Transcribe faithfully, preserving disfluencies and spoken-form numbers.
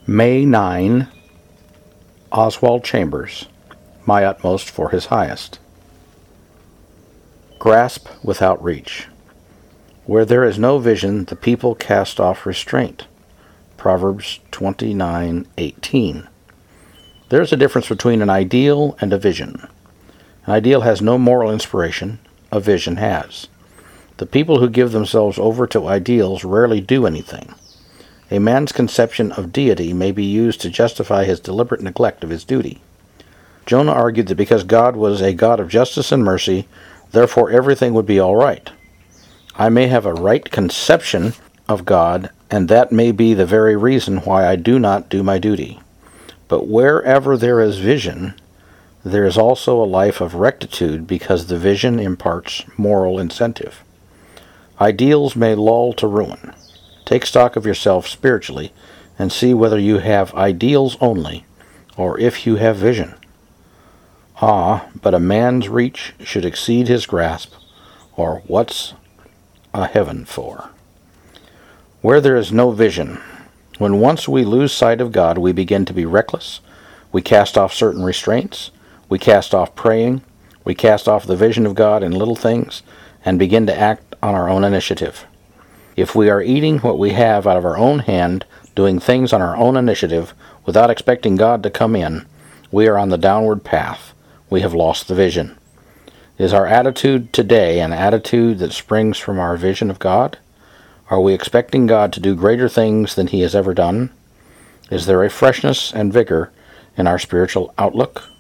May ninth, Oswald Chambers, My Utmost for His Highest. Grasp without reach. Where there is no vision, the people cast off restraint. Proverbs twenty-nine eighteen. There is a difference between an ideal and a vision. An ideal has no moral inspiration, a vision has. The people who give themselves over to ideals rarely do anything. A man's conception of deity may be used to justify his deliberate neglect of his duty. Jonah argued that because God was a God of justice and mercy, therefore everything would be all right. I may have a right conception of God, and that may be the very reason why I do not do my duty. But wherever there is vision, there is also a life of rectitude because the vision imparts moral incentive. Ideals may lull to ruin. Take stock of yourself spiritually and see whether you have ideals only, or if you have vision. Ah, but a man's reach should exceed his grasp, or what's a heaven for? Where there is no vision, when once we lose sight of God, we begin to be reckless, we cast off certain restraints, we cast off praying, we cast off the vision of God in little things, and begin to act on our own initiative. If we are eating what we have out of our own hand, doing things on our own initiative, without expecting God to come in, we are on the downward path. We have lost the vision. Is our attitude today an attitude that springs from our vision of God? Are we expecting God to do greater things than He has ever done? Is there a freshness and vigor in our spiritual outlook?